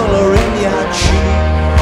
color in your cheek.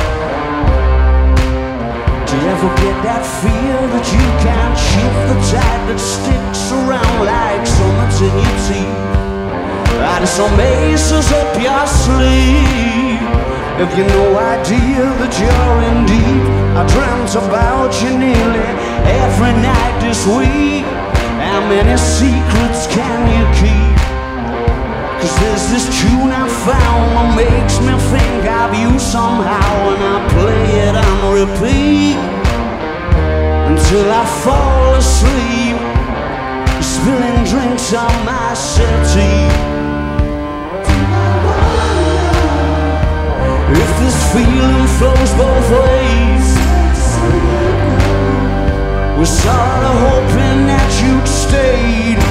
Do you ever get that feel that you can't shift the tide that sticks around like summits in your teeth? Are there some aces up your sleeve? Have you no idea that you're in deep? I dreamt about you nearly every night this week. How many secrets can you keep? 'Cause there's this tune I found that makes me think of you somehow, and I play it on repeat until I fall asleep, spilling drinks on my settee. If this feeling flows both ways, we're sort of hoping that you'd stayed,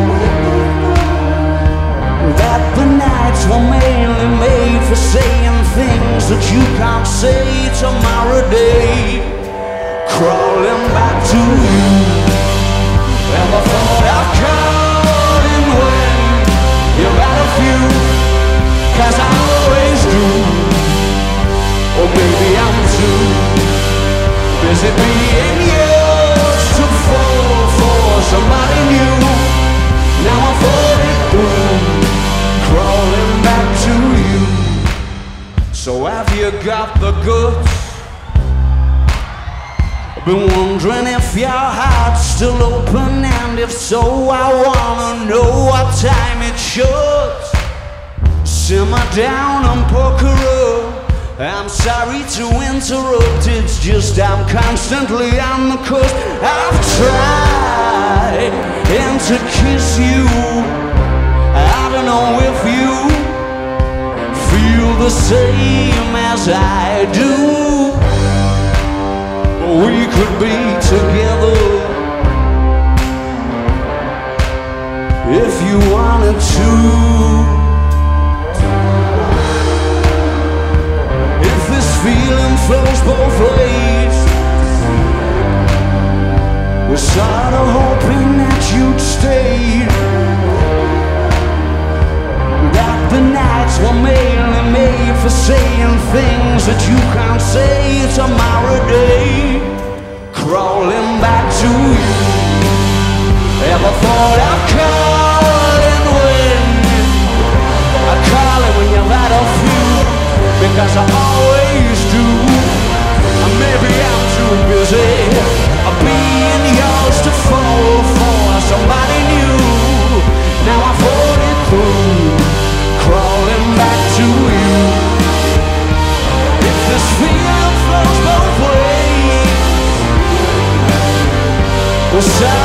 that the nights were mainly made for saying things that you can't say tomorrow day. Crawling back to you, ever thought of calling when you're out of view? 'Cause I always do. Or maybe I'm too busy being yours to fall for somebody new. Now I'm falling through, crawling back to you. So have you got the goods? I've been wondering if your heart's still open, and if so, I wanna know what time it should. Simmer down and poker up. I'm sorry to interrupt, it's just I'm constantly on the coast. I've tried to kiss you, I don't know if you feel the same as I do. We could be together if you wanted to. Feeling flows both ways, we're sort of hoping that you'd stay, that the nights were mainly made for saying things that you can't say tomorrow day. Crawling back to you, ever thought of calling when I call it when you've had a few? Because I always do. Maybe I'm too busy being yours to fall for somebody new. Now I'm falling through, crawling back to you. If this feeling flows both ways, we're